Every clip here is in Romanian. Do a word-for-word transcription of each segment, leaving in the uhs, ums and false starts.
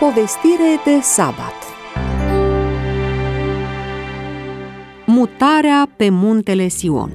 Povestire de sabat. Mutarea pe muntele Sion.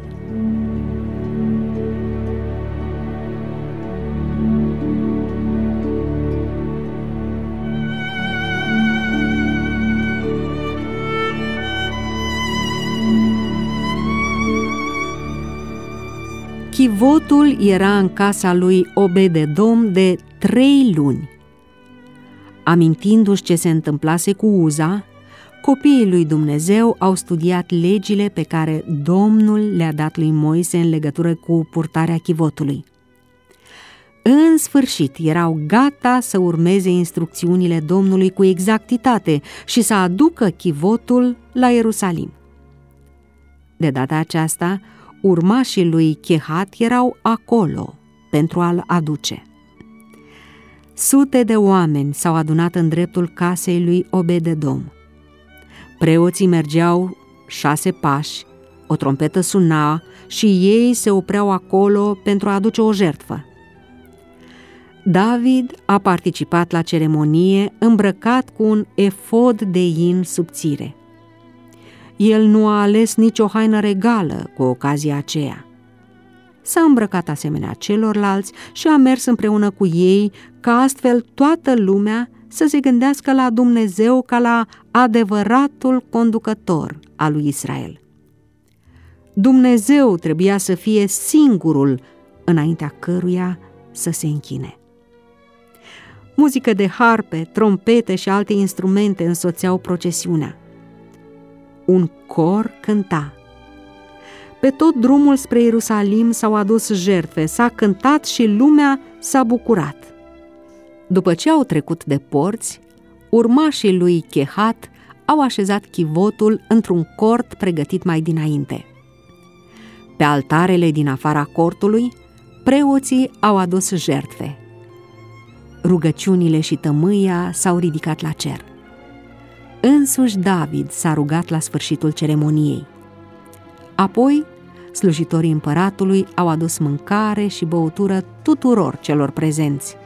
Chivotul era în casa lui Obed-edom de trei luni. Amintindu-și ce se întâmplase cu Uza, copiii lui Dumnezeu au studiat legile pe care Domnul le-a dat lui Moise în legătură cu purtarea chivotului. În sfârșit, erau gata să urmeze instrucțiunile Domnului cu exactitate și să aducă chivotul la Ierusalim. De data aceasta, urmașii lui Chehat erau acolo pentru a-l aduce. Sute de oameni s-au adunat în dreptul casei lui Obed-edom. Preoții mergeau șase pași, o trompetă suna și ei se opreau acolo pentru a aduce o jertfă. David a participat la ceremonie îmbrăcat cu un efod de in subțire. El nu a ales nicio haină regală cu ocazia aceea. S-a îmbrăcat asemenea celorlalți și a mers împreună cu ei, ca astfel toată lumea să se gândească la Dumnezeu ca la adevăratul conducător al lui Israel. Dumnezeu trebuia să fie singurul înaintea căruia să se închine. Muzică de harpe, trompete și alte instrumente însoțeau procesiunea. Un cor cânta. Pe tot drumul spre Ierusalim s-au adus jertfe, s-a cântat și lumea s-a bucurat. După ce au trecut de porți, urmașii lui Chehat au așezat chivotul într-un cort pregătit mai dinainte. Pe altarele din afara cortului, preoții au adus jertfe. Rugăciunile și tămâia s-au ridicat la cer. Însuși David s-a rugat la sfârșitul ceremoniei. Apoi, slujitorii împăratului au adus mâncare și băutură tuturor celor prezenți.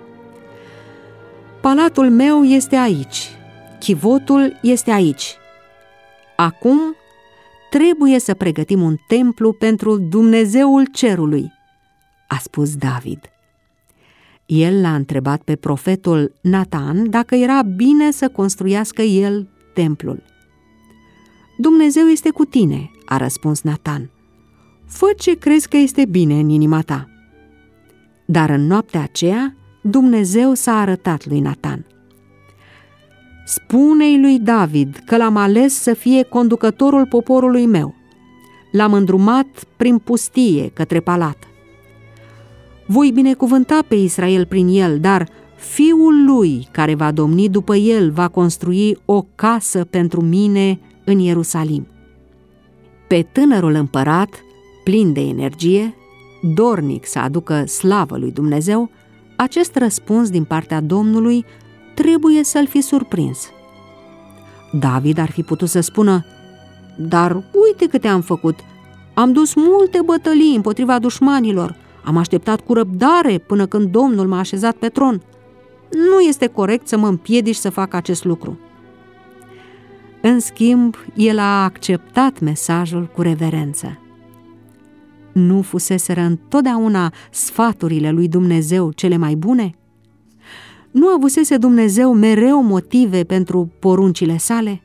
Palatul meu este aici, chivotul este aici. Acum trebuie să pregătim un templu pentru Dumnezeul cerului, a spus David. El l-a întrebat pe profetul Natan dacă era bine să construiască el templul. Dumnezeu este cu tine, a răspuns Natan. Fă ce crezi că este bine în inima ta. Dar în noaptea aceea, Dumnezeu s-a arătat lui Natan. Spune-i lui David că l-am ales să fie conducătorul poporului meu. L-am îndrumat prin pustie către palat. Voi binecuvânta pe Israel prin el, dar fiul lui care va domni după el va construi o casă pentru mine în Ierusalim. Pe tânărul împărat, plin de energie, dornic să aducă slavă lui Dumnezeu, acest răspuns din partea Domnului trebuie să-l fi surprins. David ar fi putut să spună: dar uite câte am făcut, am dus multe bătălii împotriva dușmanilor, am așteptat cu răbdare până când Domnul m-a așezat pe tron. Nu este corect să mă împiedici să fac acest lucru. În schimb, el a acceptat mesajul cu reverență. Nu fuseseră întotdeauna sfaturile lui Dumnezeu cele mai bune? Nu avusese Dumnezeu mereu motive pentru poruncile sale?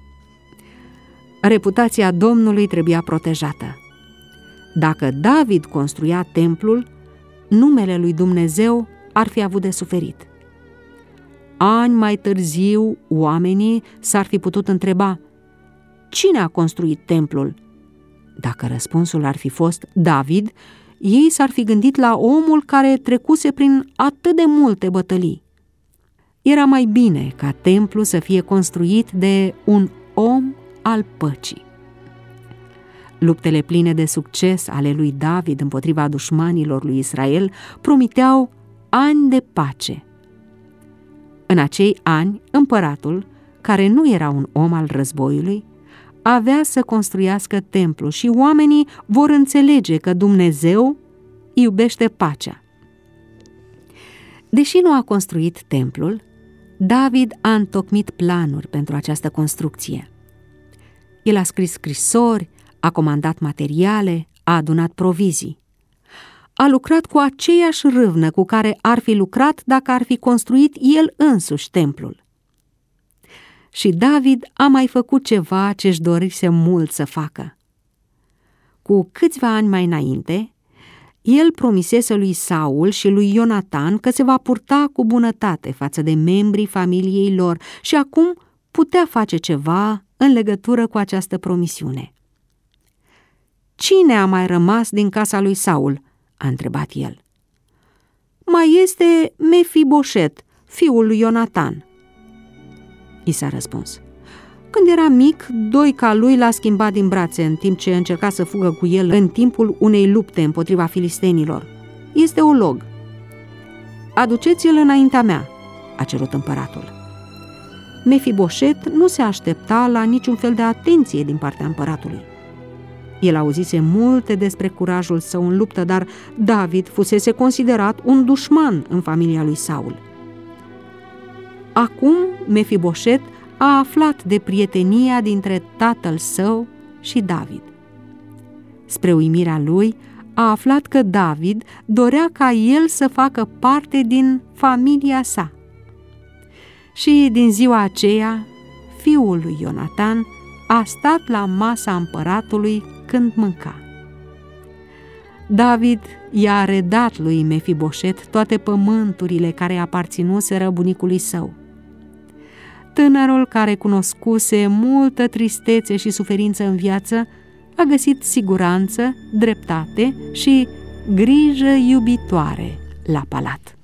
Reputația Domnului trebuia protejată. Dacă David construia templul, numele lui Dumnezeu ar fi avut de suferit. Ani mai târziu, oamenii s-ar fi putut întreba: cine a construit templul? Dacă răspunsul ar fi fost David, ei s-ar fi gândit la omul care trecuse prin atât de multe bătălii. Era mai bine ca templul să fie construit de un om al păcii. Luptele pline de succes ale lui David împotriva dușmanilor lui Israel promiteau ani de pace. În acei ani, împăratul, care nu era un om al războiului, avea să construiască templu și oamenii vor înțelege că Dumnezeu iubește pacea. Deși nu a construit templul, David a întocmit planuri pentru această construcție. El a scris scrisori, a comandat materiale, a adunat provizii. A lucrat cu aceeași râvnă cu care ar fi lucrat dacă ar fi construit el însuși templul. Și David a mai făcut ceva ce își dorise mult să facă. Cu câțiva ani mai înainte, el promisese lui Saul și lui Ionatan că se va purta cu bunătate față de membrii familiei lor și acum putea face ceva în legătură cu această promisiune. Cine a mai rămas din casa lui Saul? A întrebat el. Mai este Mefiboset, fiul lui Ionatan. I s-a răspuns. Când era mic, doica lui l-a schimbat din brațe în timp ce încerca să fugă cu el în timpul unei lupte împotriva filistenilor. Este olog. Aduceți-l înaintea mea, a cerut împăratul. Mefiboset nu se aștepta la niciun fel de atenție din partea împăratului. El auzise multe despre curajul său în luptă, dar David fusese considerat un dușman în familia lui Saul. Acum Mefiboset a aflat de prietenia dintre tatăl său și David. Spre uimirea lui, a aflat că David dorea ca el să facă parte din familia sa. Și din ziua aceea, fiul lui Ionatan a stat la masa împăratului când mânca. David i-a redat lui Mefiboset toate pământurile care aparținuseră bunicului său. Tânărul, care cunoscuse multă tristețe și suferință în viață, a găsit siguranță, dreptate și grijă iubitoare la palat.